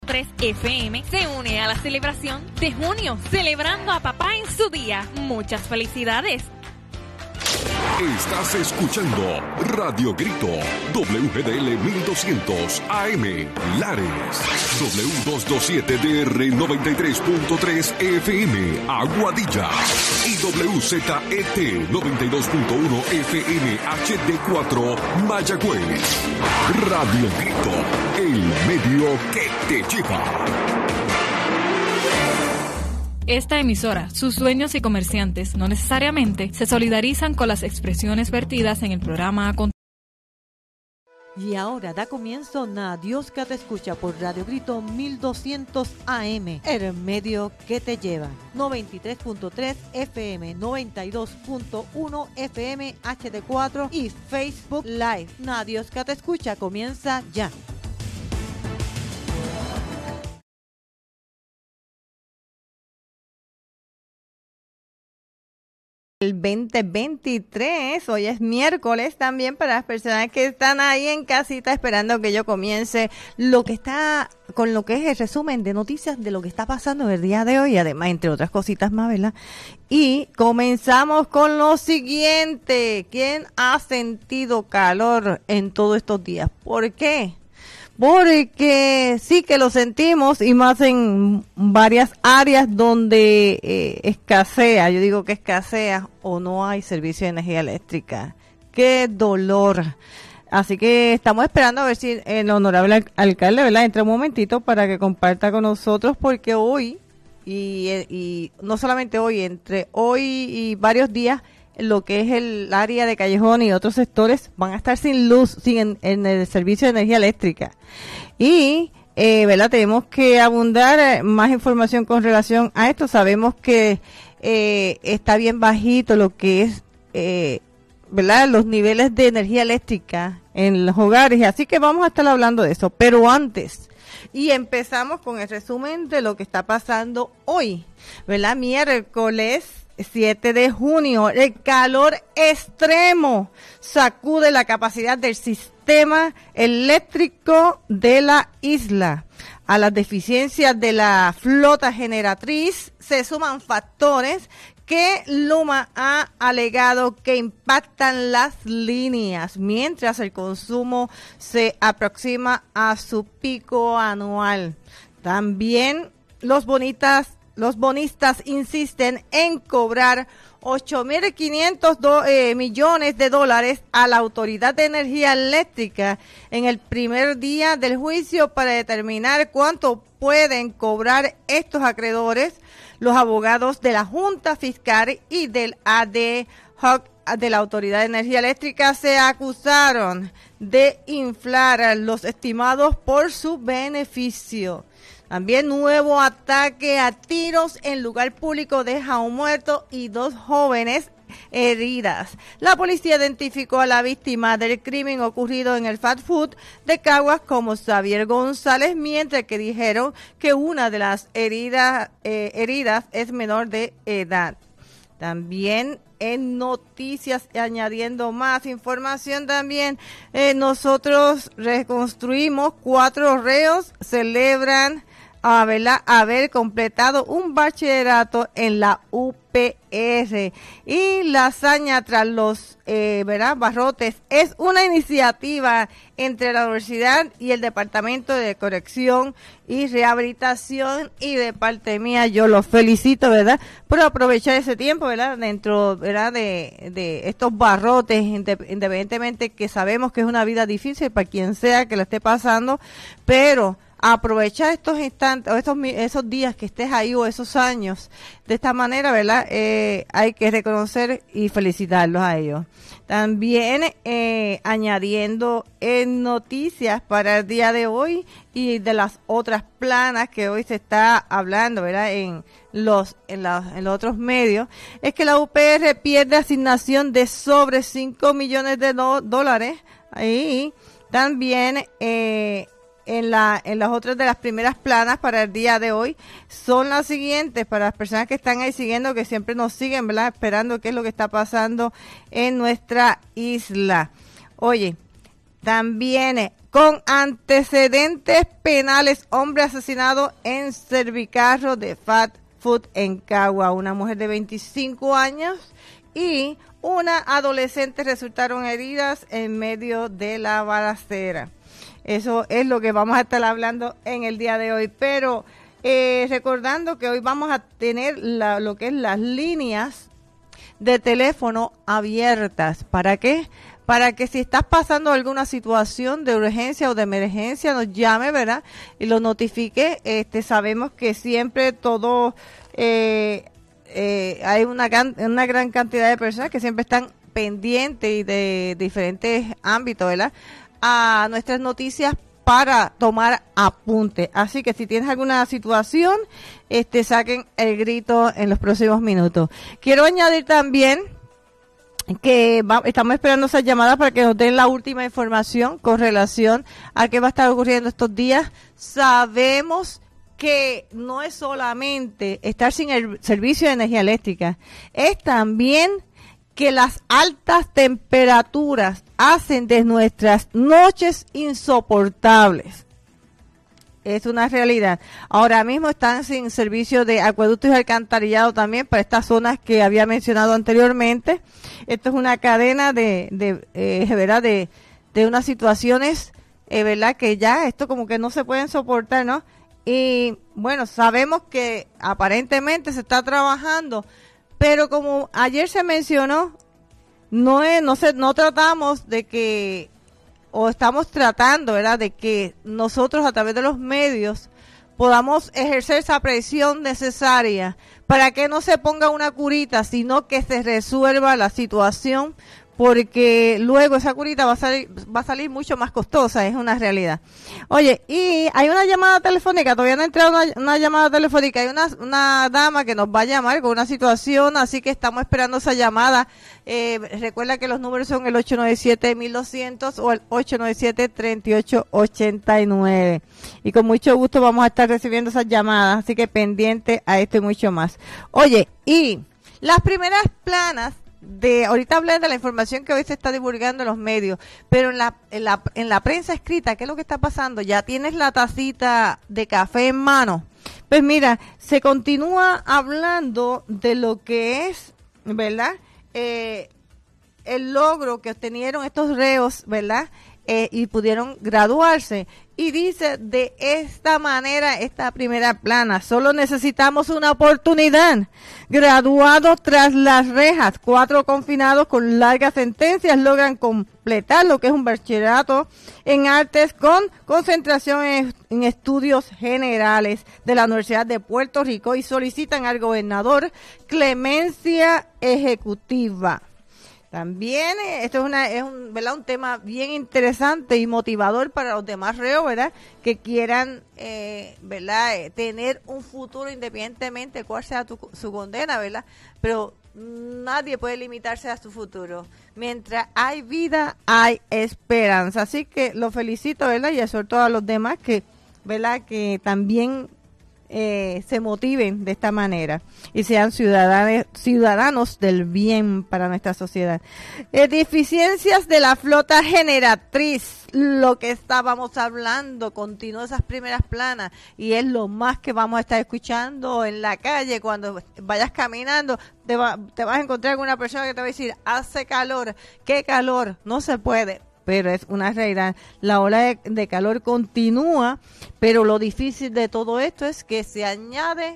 103 FM se une a la celebración de junio, celebrando a papá en su día. Muchas felicidades. Estás escuchando Radio Grito, WGDL 1200 AM, Lares, W227DR 93.3 FM, Aguadilla, y WZET 92.1 FM HD4, Mayagüez. Radio Grito, el medio que te lleva. Esta emisora, sus dueños y comerciantes no necesariamente se solidarizan con las expresiones vertidas en el programa. Y ahora da comienzo Dios que te escucha por Radio Grito 1200 AM, el medio que te lleva. 93.3 FM, 92.1 FM HD4 y Facebook Live. Dios que te escucha comienza ya. El 2023, hoy es miércoles también para las personas que están ahí en casita esperando que yo comience lo que está, con lo que es el resumen de noticias de lo que está pasando el día de hoy, además entre otras cositas más, ¿verdad? Y comenzamos con lo siguiente. ¿Quién ha sentido calor en todos estos días? ¿Por qué? Porque sí que lo sentimos y más en varias áreas donde escasea, yo digo que escasea o no hay servicio de energía eléctrica. ¡Qué dolor! Así que estamos esperando a ver si el honorable alcalde, ¿verdad?, entra un momentito para que comparta con nosotros, porque hoy, y no solamente hoy, entre hoy y varios días, lo que es el área de Callejón y otros sectores van a estar sin luz, sin en el servicio de energía eléctrica. Y, ¿verdad?, tenemos que abundar más información con relación a esto. Sabemos que está bien bajito lo que es, ¿verdad?, los niveles de energía eléctrica en los hogares. Así que vamos a estar hablando de eso. Pero antes, y empezamos con el resumen de lo que está pasando hoy, ¿verdad? Miércoles 7 de junio, el calor extremo sacude la capacidad del sistema eléctrico de la isla. A las deficiencias de la flota generatriz se suman factores que Luma ha alegado que impactan las líneas, mientras el consumo se aproxima a su pico anual. También los bonistas insisten en cobrar 8.500 millones de dólares a la Autoridad de Energía Eléctrica en el primer día del juicio para determinar cuánto pueden cobrar estos acreedores. Los abogados de la Junta Fiscal y del ad hoc de la Autoridad de Energía Eléctrica se acusaron de inflar los estimados por su beneficio. También nuevo ataque a tiros en lugar público deja a un muerto y 2 jóvenes heridas. La policía identificó a la víctima del crimen ocurrido en el fast food de Caguas como Xavier González, mientras que dijeron que una de las heridas es menor de edad. También en noticias, añadiendo más información también, nosotros reconstruimos 4 reos, celebran haber completado un bachillerato en la UPR. Y la hazaña tras los barrotes es una iniciativa entre la universidad y el Departamento de Corrección y Rehabilitación, y de parte mía yo los felicito, ¿verdad?, por aprovechar ese tiempo, ¿verdad?, dentro, ¿verdad?, de estos barrotes, independientemente que sabemos que es una vida difícil para quien sea que lo esté pasando, pero aprovechar estos instantes, o esos días que estés ahí, o esos años, de esta manera, ¿verdad? Hay que reconocer y felicitarlos a ellos. También añadiendo en noticias para el día de hoy y de las otras planas que hoy se está hablando, ¿verdad?, en los otros medios, es que la UPR pierde asignación de sobre 5 millones de dólares. Ahí también en las otras de las primeras planas para el día de hoy son las siguientes, para las personas que están ahí siguiendo, que siempre nos siguen, ¿verdad?, esperando qué es lo que está pasando en nuestra isla. Oye, También con antecedentes penales, hombre asesinado en Servicarro de Fast Food en Cagua. Una mujer de 25 años y una adolescente resultaron heridas en medio de la balacera. Eso es lo que vamos a estar hablando en el día de hoy, pero recordando que hoy vamos a tener lo que es las líneas de teléfono abiertas. ¿Para qué? Para que si estás pasando alguna situación de urgencia o de emergencia, nos llame, ¿verdad? Y lo notifique. Sabemos que siempre todo, hay una gran cantidad de personas que siempre están pendientes y de diferentes ámbitos, ¿verdad? A nuestras noticias para tomar apunte. Así que si tienes alguna situación, saquen el grito en los próximos minutos. Quiero añadir también que estamos esperando esa llamada para que nos den la última información con relación a qué va a estar ocurriendo estos días. Sabemos que no es solamente estar sin el servicio de energía eléctrica, es también que las altas temperaturas hacen de nuestras noches insoportables. Es una realidad. Ahora mismo están sin servicio de acueductos y alcantarillado también para estas zonas que había mencionado anteriormente. Esto es una cadena ¿verdad? De unas situaciones, ¿verdad? Que ya esto como que no se pueden soportar, ¿no? Y bueno, sabemos que aparentemente se está trabajando, pero como ayer se mencionó, no tratamos de que, o estamos tratando, ¿verdad?, de que nosotros a través de los medios podamos ejercer esa presión necesaria para que no se ponga una curita, sino que se resuelva la situación, porque luego esa curita va a salir mucho más costosa, es una realidad. Oye, y hay una llamada telefónica, todavía no ha entrado una llamada telefónica, hay una dama que nos va a llamar con una situación, así que estamos esperando esa llamada. Recuerda que los números son el 897-1200 o el 897-3889. Y con mucho gusto vamos a estar recibiendo esas llamadas, así que pendiente a esto y mucho más. Oye, y las primeras planas ahorita hablé de la información que hoy se está divulgando en los medios, pero en la prensa escrita, ¿qué es lo que está pasando? Ya tienes la tacita de café en mano. Pues mira, se continúa hablando de lo que es, ¿verdad? El logro que obtenieron estos reos, ¿verdad? Y pudieron graduarse. Y dice de esta manera, esta primera plana: solo necesitamos una oportunidad. Graduados tras las rejas, 4 confinados con largas sentencias logran completar lo que es un bachillerato en artes con concentración en estudios generales de la Universidad de Puerto Rico y solicitan al gobernador clemencia ejecutiva. También esto es un tema bien interesante y motivador para los demás reos, ¿verdad? Que quieran, ¿verdad? Tener un futuro independientemente de cuál sea su condena, ¿verdad? Pero nadie puede limitarse a su futuro. Mientras hay vida, hay esperanza. Así que lo felicito, ¿verdad? Y exhorto a los demás que, ¿verdad? Que también se motiven de esta manera y sean ciudadanos del bien para nuestra sociedad. Deficiencias de la flota generatriz, lo que estábamos hablando, continúa esas primeras planas y es lo más que vamos a estar escuchando en la calle. Cuando vayas caminando te vas a encontrar con una persona que te va a decir: hace calor, qué calor, no se puede. Pero es una realidad, la ola de calor continúa, pero lo difícil de todo esto es que se añade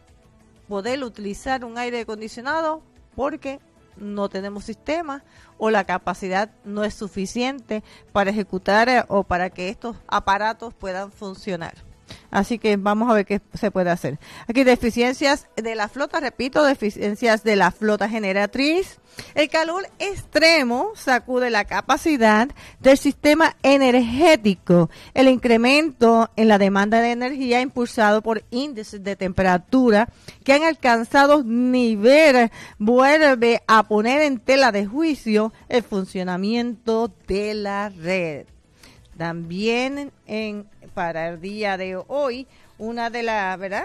poder utilizar un aire acondicionado porque no tenemos sistema o la capacidad no es suficiente para ejecutar o para que estos aparatos puedan funcionar. Así que vamos a ver qué se puede hacer. Aquí deficiencias de la flota, repito, deficiencias de la flota generatriz. El calor extremo sacude la capacidad del sistema energético. El incremento en la demanda de energía impulsado por índices de temperatura que han alcanzado nivel vuelve a poner en tela de juicio el funcionamiento de la red. También para el día de hoy, una de las, ¿verdad?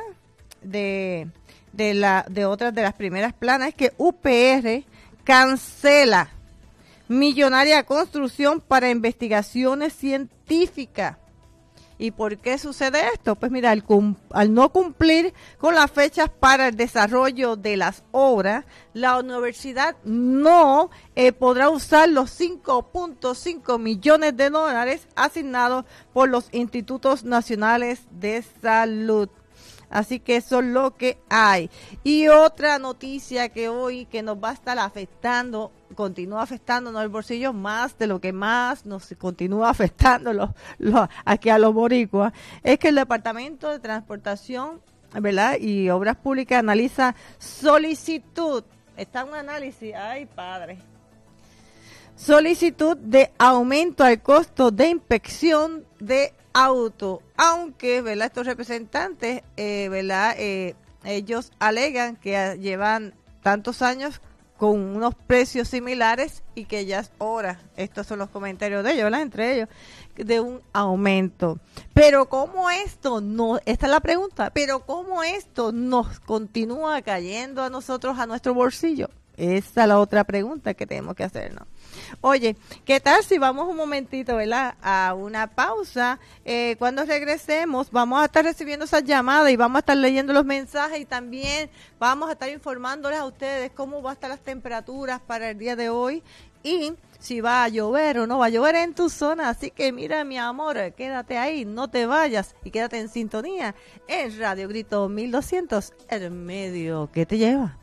De otras de las primeras planas es que UPR cancela millonaria construcción para investigaciones científicas. ¿Y por qué sucede esto? Pues mira, al no cumplir con las fechas para el desarrollo de las obras, la universidad no podrá usar los 5.5 millones de dólares asignados por los institutos nacionales de salud. Así que eso es lo que hay. Y otra noticia que hoy que nos va a estar afectando, continúa afectándonos el bolsillo más de lo que más nos continúa afectando aquí a los boricuas, es que el Departamento de Transportación, ¿verdad?, y Obras Públicas analiza solicitud. Está un análisis, ay padre. Solicitud de aumento al costo de inspección de auto, aunque, ¿verdad?, estos representantes, ¿verdad?, ellos alegan que llevan tantos años con unos precios similares y que ya es hora, estos son los comentarios de ellos, ¿verdad?, entre ellos, de un aumento. Pero ¿cómo esto no? Esta es la pregunta, pero ¿cómo esto nos continúa cayendo a nosotros, a nuestro bolsillo? Esa es la otra pregunta que tenemos que hacernos. Oye, ¿qué tal si vamos un momentito, ¿verdad?, a una pausa? Cuando regresemos vamos a estar recibiendo esas llamadas y vamos a estar leyendo los mensajes y también vamos a estar informándoles a ustedes cómo va a estar las temperaturas para el día de hoy y si va a llover o no va a llover en tu zona. Así que mira, mi amor, quédate ahí, no te vayas y quédate en sintonía en Radio Grito 1200, el medio que te lleva.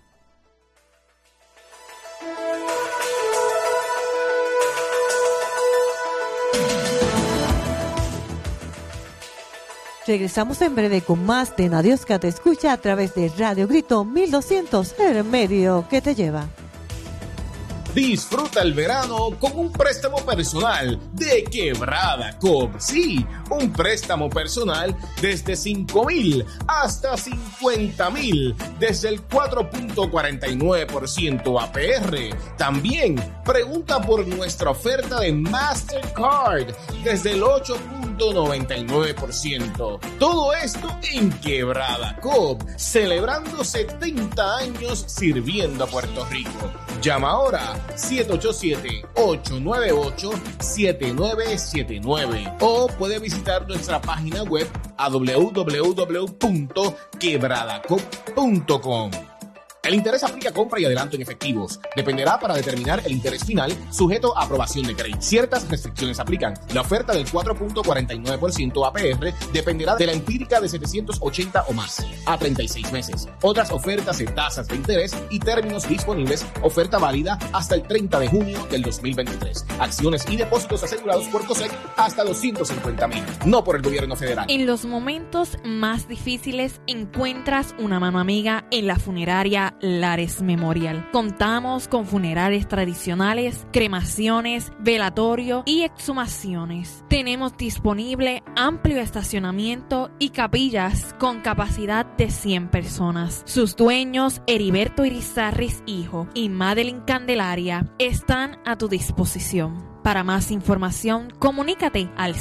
Regresamos en breve con más de Nadiosca te escucha a través de Radio Grito 1200, el medio que te lleva. Disfruta el verano con un préstamo personal de Quebrada Coop. Sí, un préstamo personal desde 5,000 hasta 50,000, desde el 4.49% APR. También pregunta por nuestra oferta de Mastercard desde el 8.99%. Todo esto en Quebrada Coop, celebrando 70 años sirviendo a Puerto Rico. Llama ahora 787-898-7979 o puede visitar nuestra página web a www.quebradacop.com. El interés aplica a compra y adelanto en efectivos. Dependerá para determinar el interés final, sujeto a aprobación de crédito. Ciertas restricciones aplican. La oferta del 4.49% APR dependerá de la empírica de 780 o más, a 36 meses. Otras ofertas en tasas de interés y términos disponibles. Oferta válida hasta el 30 de junio del 2023. Acciones y depósitos asegurados por COSEC hasta los 150,000. No por el gobierno federal. En los momentos más difíciles encuentras una mano amiga en la funeraria Lares Memorial. Contamos con funerales tradicionales, cremaciones, velatorio y exhumaciones. Tenemos disponible amplio estacionamiento y capillas con capacidad de 100 personas. Sus dueños, Heriberto Irizarris hijo y Madeline Candelaria, están a tu disposición. Para más información, comunícate al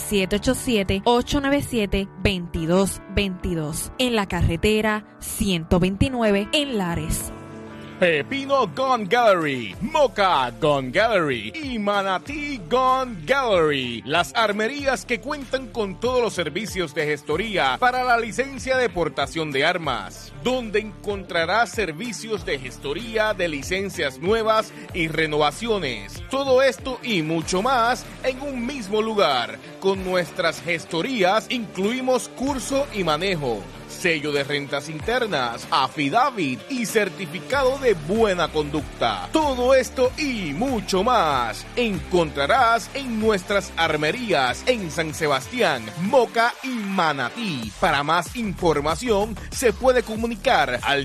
787-897-2222 en la carretera 129 en Lares. Pepino Gun Gallery, Moca Gun Gallery y Manatí Gun Gallery. Las armerías que cuentan con todos los servicios de gestoría para la licencia de portación de armas, donde encontrarás servicios de gestoría de licencias nuevas y renovaciones. Todo esto y mucho más en un mismo lugar. Con nuestras gestorías incluimos curso y manejo, sello de rentas internas, affidavit y certificado de buena conducta. Todo esto y mucho más encontrarás en nuestras armerías en San Sebastián, Moca y Manatí. Para más información se puede comunicar al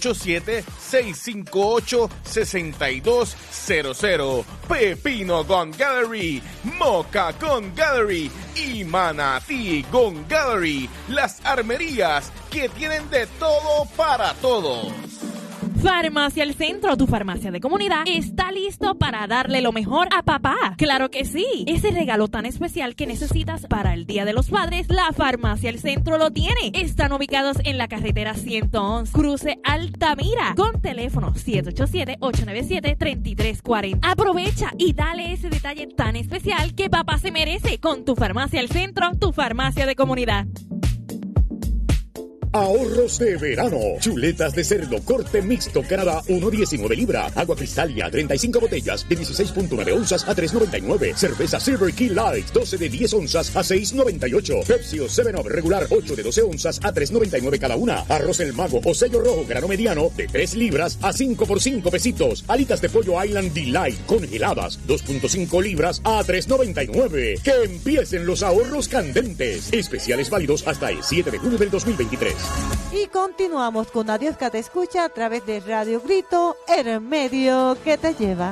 787-658-6200. Pepino Gun Gallery, Moca Gun Gallery y Manatí Gun Gallery. Las armerías que tienen de todo para todos. Farmacia El Centro, tu farmacia de comunidad, está listo para darle lo mejor a papá. ¡Claro que sí! Ese regalo tan especial que necesitas para el Día de los Padres, la Farmacia El Centro lo tiene. Están ubicados en la carretera 111, cruce Altamira, con teléfono 787-897-3340. Aprovecha y dale ese detalle tan especial que papá se merece con tu Farmacia El Centro, tu farmacia de comunidad. Ahorros de verano. Chuletas de cerdo corte mixto Canadá 1.19 libra. Agua Cristalia 35 botellas de 16.9 onzas a 3.99. Cerveza Silver Key Light 12 de 10 onzas a 6.98. Pepsi o 7-Up regular 8 de 12 onzas a 3.99 cada una. Arroz El Mago o sello rojo grano mediano de 3 libras a 5 por 5 pesitos. Alitas de pollo Island Delight congeladas 2.5 libras a 3.99. Que empiecen los ahorros candentes. Especiales válidos hasta el 7 de junio del 2023. Y continuamos con Adiós que te escucha a través de Radio Grito, el medio que te lleva.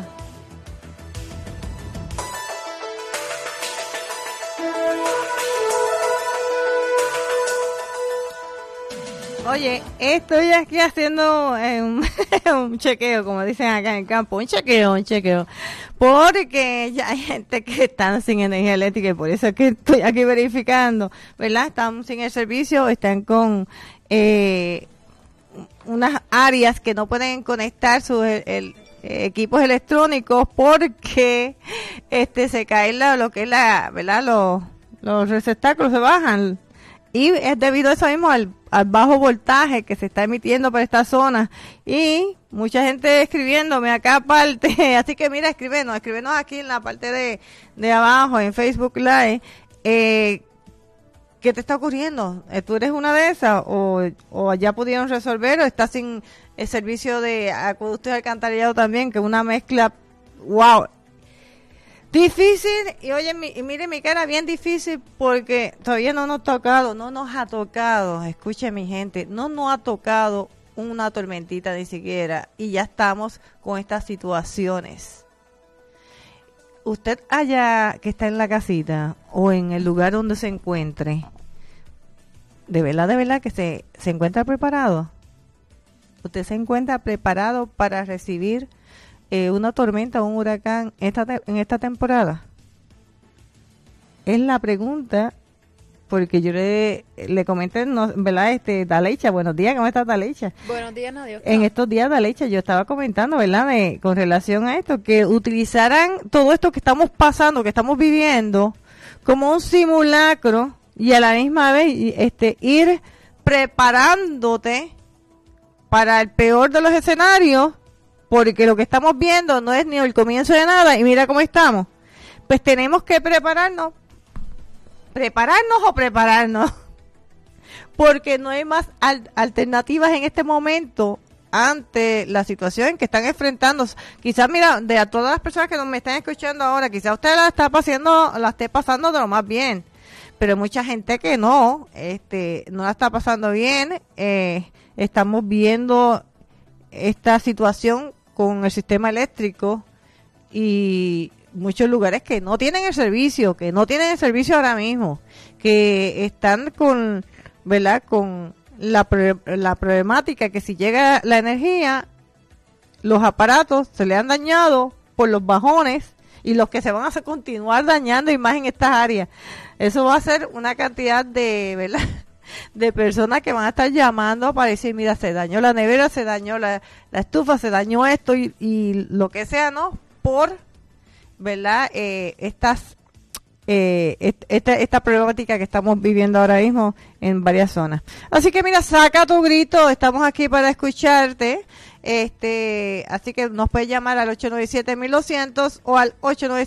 Oye, estoy aquí haciendo un chequeo, como dicen acá en el campo, un chequeo, porque ya hay gente que están sin energía eléctrica y por eso es que estoy aquí verificando, ¿verdad? Están sin el servicio, están con unas áreas que no pueden conectar sus equipos electrónicos porque se caen lo que es ¿verdad? Los receptáculos se bajan. Y es debido a eso mismo al bajo voltaje que se está emitiendo por esta zona. Y mucha gente escribiéndome acá aparte. Así que mira, escríbenos aquí en la parte de abajo, en Facebook Live. ¿Qué te está ocurriendo? ¿Tú eres una de esas? ¿O ya pudieron resolver? ¿O estás sin el servicio de acueducto y alcantarillado también? Que una mezcla, wow. Difícil, y oye, mire mi cara, bien difícil porque todavía no nos ha tocado, escuche mi gente, no nos ha tocado una tormentita ni siquiera y ya estamos con estas situaciones. Usted allá que está en la casita o en el lugar donde se encuentre, de verdad que se encuentra preparado. ¿Usted se encuentra preparado para recibir una tormenta o un huracán en esta temporada? Es la pregunta, porque yo le comenté, ¿verdad? Daleicha, buenos días, ¿cómo estás, Daleicha? Buenos días, Nadia. En estos días, Daleicha, yo estaba comentando, ¿verdad? Con relación a esto, que utilizaran todo esto que estamos pasando, que estamos viviendo, como un simulacro y a la misma vez ir preparándote para el peor de los escenarios, porque lo que estamos viendo no es ni el comienzo de nada y mira cómo estamos. Pues tenemos que prepararnos, porque no hay más alternativas en este momento ante la situación que están enfrentando. Quizás, mira, de a todas las personas que me están escuchando ahora, quizás usted la esté pasando de lo más bien, pero mucha gente que no la está pasando bien. Estamos viendo esta situación con el sistema eléctrico y muchos lugares que no tienen el servicio ahora mismo, que están con, ¿verdad? Con la problemática que si llega la energía, los aparatos se le han dañado por los bajones y los que se van a continuar dañando y más en estas áreas. Eso va a ser una cantidad de, ¿verdad?, de personas que van a estar llamando para decir, mira, se dañó la nevera, se dañó la estufa, se dañó esto y lo que sea, ¿no? Por, ¿verdad? Esta problemática que estamos viviendo ahora mismo en varias zonas. Así que mira, saca tu grito, estamos aquí para escucharte. Así que nos puedes llamar al 897-1200 o al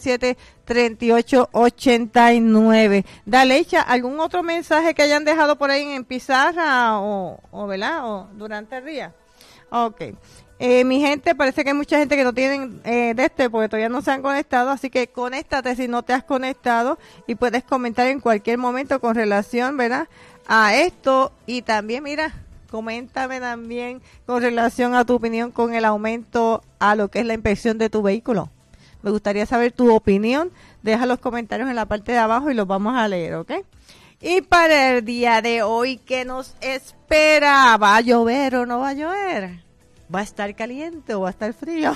897-3889. Daleicha, ¿algún otro mensaje que hayan dejado por ahí en pizarra o ¿verdad? O durante el día? Okay. Mi gente, parece que hay mucha gente que no tienen porque todavía no se han conectado, así que conéctate si no te has conectado y puedes comentar en cualquier momento con relación, ¿verdad?, a esto. Y también, mira, coméntame también con relación a tu opinión con el aumento a lo que es la inspección de tu vehículo. Me gustaría saber tu opinión. Deja los comentarios en la parte de abajo y los vamos a leer, ¿ok? Y para el día de hoy, ¿qué nos espera? ¿Va a llover o no va a llover? ¿Va a estar caliente o va a estar frío?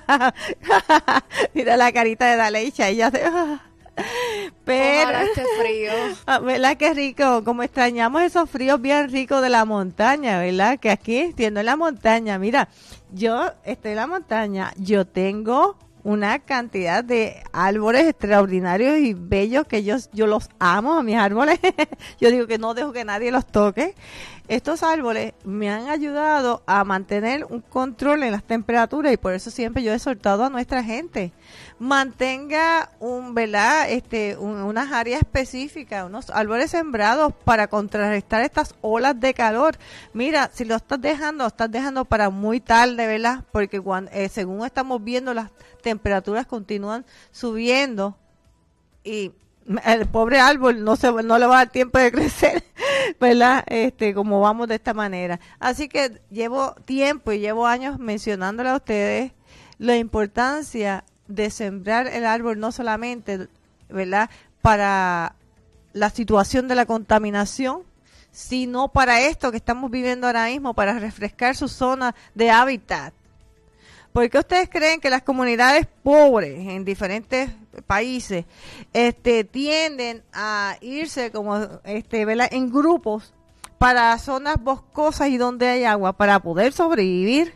Mira la carita de Daleicha, ella se... Pero, ojalá esté frío. ¿Verdad que rico? Como extrañamos esos fríos bien ricos de la montaña, ¿verdad? Que aquí entiendo en la montaña. Mira, yo estoy en la montaña, yo tengo una cantidad de árboles extraordinarios y bellos que yo los amo a mis árboles. Yo digo que no dejo que nadie los toque. Estos árboles me han ayudado a mantener un control en las temperaturas y por eso siempre yo he exhortado a nuestra gente. Mantenga unas áreas específicas, unos árboles sembrados para contrarrestar estas olas de calor. Mira, si lo estás dejando para muy tarde, ¿verdad? Porque según estamos viendo, las temperaturas continúan subiendo y el pobre árbol no le va a dar tiempo de crecer, ¿verdad? Como vamos de esta manera. Así que llevo tiempo y llevo años mencionándole a ustedes la importancia de sembrar el árbol, no solamente, ¿verdad?, para la situación de la contaminación, sino para esto que estamos viviendo ahora mismo, para refrescar su zona de hábitat. ¿Por qué ustedes creen que las comunidades pobres en diferentes países tienden a irse ¿verdad?, en grupos para zonas boscosas y donde hay agua para poder sobrevivir?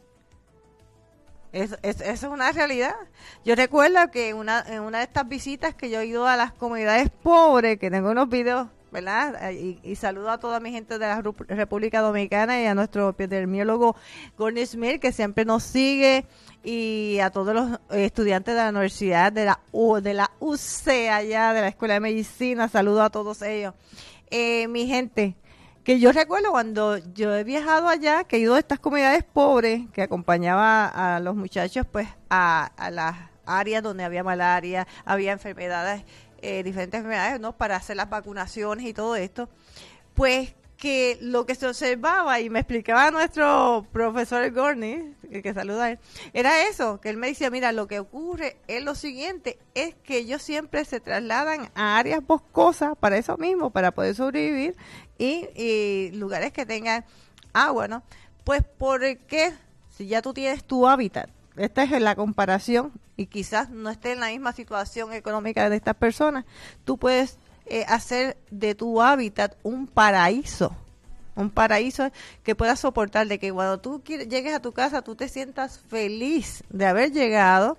Eso es una realidad. Yo recuerdo que en una de estas visitas que yo he ido a las comunidades pobres, que tengo unos videos, ¿verdad? Y saludo a toda mi gente de la República Dominicana y a nuestro epidemiólogo Gordon Smith, que siempre nos sigue, y a todos los estudiantes de la universidad, de la UC allá, de la Escuela de Medicina. Saludo a todos ellos. Mi gente, que yo recuerdo cuando yo he viajado allá, que he ido a estas comunidades pobres, que acompañaba a los muchachos pues a las áreas donde había malaria, había enfermedades, diferentes enfermedades, ¿no?, para hacer las vacunaciones y todo esto, pues que lo que se observaba, y me explicaba nuestro profesor Gorney, que saluda a él, era eso, que él me decía, mira, lo que ocurre es lo siguiente, es que ellos siempre se trasladan a áreas boscosas para eso mismo, para poder sobrevivir, y lugares que tengan agua, ¿no? Pues porque si ya tú tienes tu hábitat, esta es la comparación, y quizás no esté en la misma situación económica de estas personas, tú puedes hacer de tu hábitat un paraíso que puedas soportar, de que cuando tú llegues a tu casa tú te sientas feliz de haber llegado,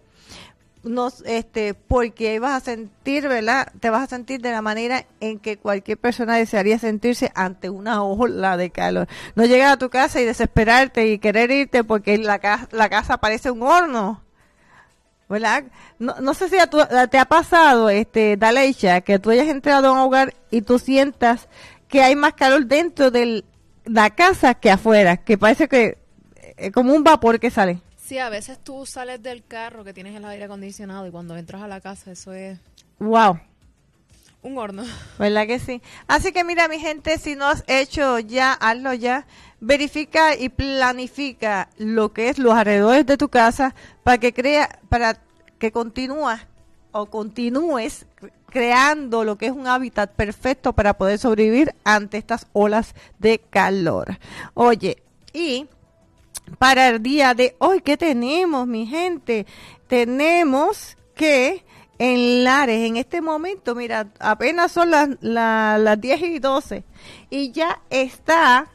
porque vas a sentir, ¿verdad?, te vas a sentir de la manera en que cualquier persona desearía sentirse ante una ola de calor. No llegar a tu casa y desesperarte y querer irte porque la casa parece un horno, ¿verdad? No sé si te ha pasado, Daleicha, que tú hayas entrado a un hogar y tú sientas que hay más calor dentro de la casa que afuera, que parece que como un vapor que sale. Sí, a veces tú sales del carro que tienes el aire acondicionado y cuando entras a la casa eso es... ¡Wow! Un horno. ¿Verdad que sí? Así que mira, mi gente, si no has hecho ya, hazlo ya. Verifica y planifica lo que es los alrededores de tu casa para que continúes creando lo que es un hábitat perfecto para poder sobrevivir ante estas olas de calor. Oye, y para el día de hoy, ¿qué tenemos, mi gente? Tenemos que en Lares, en este momento, mira, apenas son las 10:12 y ya se está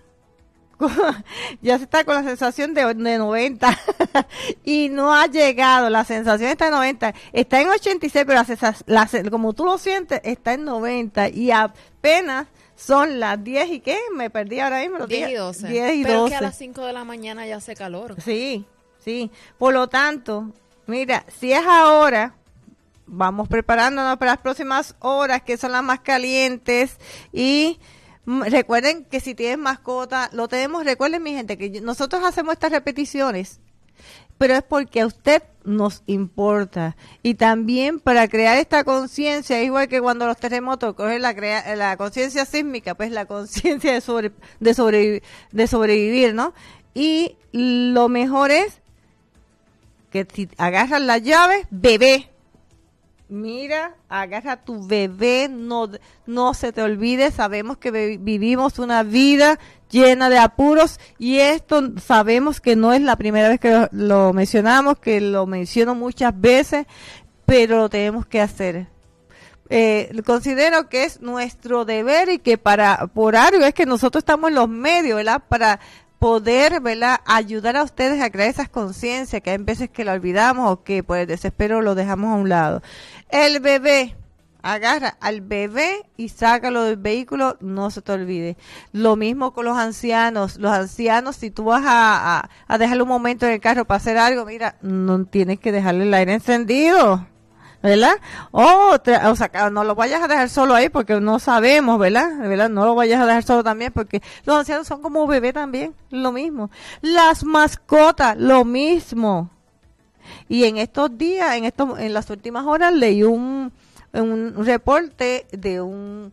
con la sensación de 90 y no ha llegado, la sensación está en 90, está en 86, pero como tú lo sientes, está en 90 y apenas son las 10 y ¿qué? Me perdí ahora mismo. 10 y 12. 10 y pero 12. Que a las 5 de la mañana ya hace calor. Sí. Por lo tanto, mira, si es ahora, vamos preparándonos para las próximas horas, que son las más calientes. Y recuerden que si tienes mascota, lo tenemos. Recuerden, mi gente, que nosotros hacemos estas repeticiones, pero es porque a usted nos importa. Y también para crear esta conciencia, igual que cuando los terremotos cogen la conciencia sísmica, pues la conciencia de sobrevivir, ¿no? Y lo mejor es que si agarras las llaves, bebé. mira, agarra a tu bebé, no se te olvide, sabemos que vivimos una vida llena de apuros y esto sabemos que no es la primera vez que lo mencionamos, que lo menciono muchas veces, pero lo tenemos que hacer. Considero que es nuestro deber y que por algo es que nosotros estamos en los medios, ¿verdad? Para poder, ¿verdad?, ayudar a ustedes a crear esas conciencias que hay veces que la olvidamos o que por el desespero lo dejamos a un lado. El bebé, agarra al bebé y sácalo del vehículo, no se te olvide. Lo mismo con los ancianos, si tú vas a dejarle un momento en el carro para hacer algo, mira, no tienes que dejarle el aire encendido, ¿verdad? O sea, no lo vayas a dejar solo ahí porque no sabemos, ¿verdad? No lo vayas a dejar solo también porque los ancianos son como bebé también, lo mismo. Las mascotas, lo mismo. Y en estos días, en las últimas horas leí un reporte de un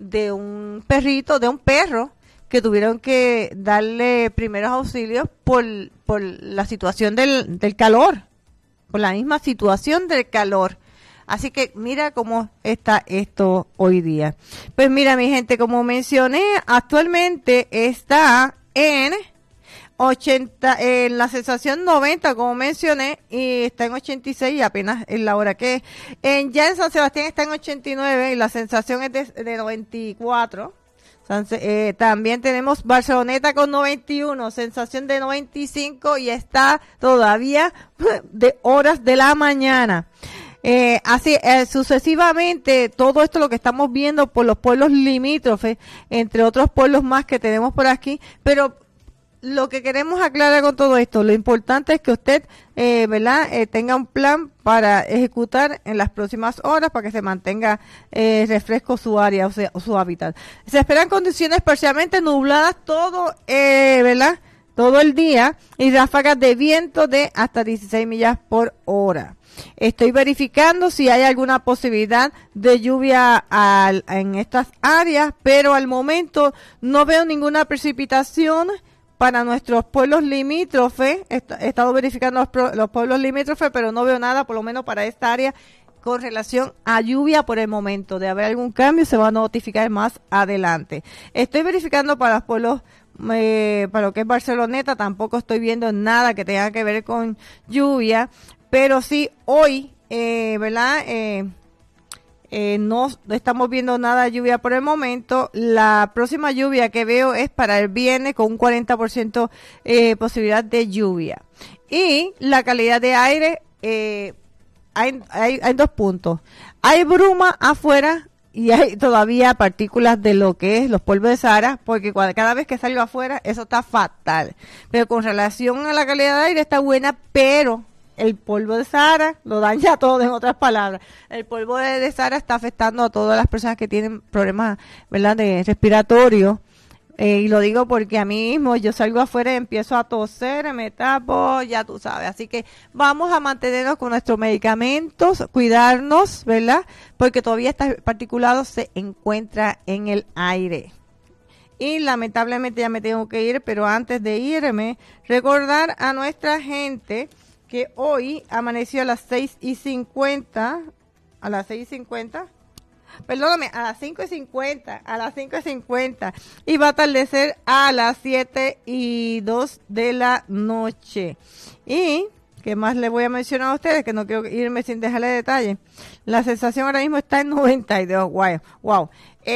perro que tuvieron que darle primeros auxilios por la situación del calor, por la misma situación del calor. Así que mira cómo está esto hoy día. Pues mira, mi gente, como mencioné, actualmente está en 80, en la sensación 90, como mencioné, y está en 86 y apenas es la hora que es. Ya en San Sebastián está en 89 y la sensación es de 94. También tenemos Barceloneta con 91, sensación de 95 y está todavía de horas de la mañana. Así sucesivamente, todo esto lo que estamos viendo por los pueblos limítrofes, entre otros pueblos más que tenemos por aquí, pero lo que queremos aclarar con todo esto, lo importante es que usted, ¿verdad?, tenga un plan para ejecutar en las próximas horas para que se mantenga refresco su área, o sea, su hábitat. Se esperan condiciones parcialmente nubladas todo, ¿verdad?, todo el día y ráfagas de viento de hasta 16 millas por hora. Estoy verificando si hay alguna posibilidad de lluvia en estas áreas, pero al momento no veo ninguna precipitación para nuestros pueblos limítrofes. He estado verificando los pueblos limítrofes, pero no veo nada, por lo menos para esta área, con relación a lluvia por el momento. De haber algún cambio, se va a notificar más adelante. Estoy verificando para los pueblos, para lo que es Barceloneta, tampoco estoy viendo nada que tenga que ver con lluvia, pero sí hoy, ¿verdad?, no estamos viendo nada de lluvia por el momento. La próxima lluvia que veo es para el viernes con un 40% posibilidad de lluvia. Y la calidad de aire, hay 2 puntos. Hay bruma afuera y hay todavía partículas de lo que es los polvos de Sahara, porque cada vez que salgo afuera, eso está fatal. Pero con relación a la calidad de aire está buena, pero el polvo de Sahara lo daña todo, en otras palabras. El polvo de Sahara está afectando a todas las personas que tienen problemas, ¿verdad?, de respiratorio. Y lo digo porque a mí mismo yo salgo afuera y empiezo a toser, me tapo, ya tú sabes. Así que vamos a mantenernos con nuestros medicamentos, cuidarnos, ¿verdad?, porque todavía este particulado se encuentra en el aire. Y lamentablemente ya me tengo que ir, pero antes de irme, recordar a nuestra gente que hoy amaneció a las 6:50, a las 6:50, perdóname, a las 5:50, y va a atardecer a las 7:02 de la noche. Y, ¿qué más les voy a mencionar a ustedes? Que no quiero irme sin dejarle detalle. La sensación ahora mismo está en 92, wow.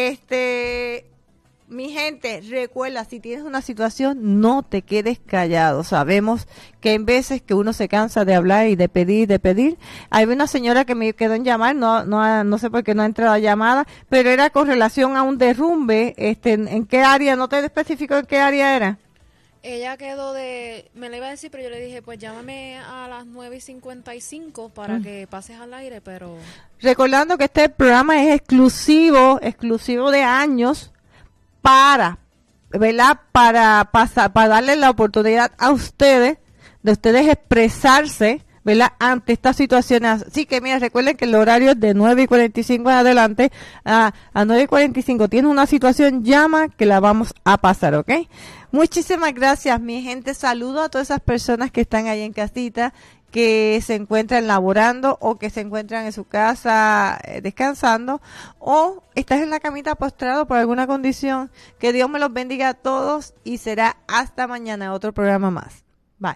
Mi gente, recuerda, si tienes una situación, no te quedes callado. Sabemos que hay veces que uno se cansa de hablar y de pedir. Hay una señora que me quedó en llamar, no sé por qué no ha entrado a llamada, pero era con relación a un derrumbe. ¿En qué área? ¿No te especificó en qué área era? Ella quedó me lo iba a decir, pero yo le dije, pues llámame a las 9:55 para que pases al aire, pero... Recordando que este programa es exclusivo de años, ¿verdad?, para darle la oportunidad a ustedes, de ustedes expresarse, ¿verdad?, ante estas situaciones. Así que mira, recuerden que el horario es de 9:45 en adelante a 9:45. Tienes una situación, llama que la vamos a pasar, ¿ok? Muchísimas gracias, mi gente. Saludo a todas esas personas que están ahí en casita, que se encuentran laborando o que se encuentran en su casa descansando, o estás en la camita postrado por alguna condición. Que Dios me los bendiga a todos y será hasta mañana otro programa más. Bye.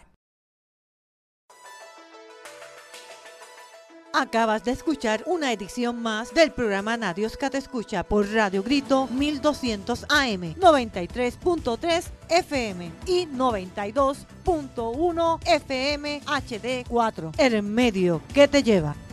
Acabas de escuchar una edición más del programa Nadios que te escucha por Radio Grito 1200 AM, 93.3 FM y 92.1 FM HD4. El medio que te lleva.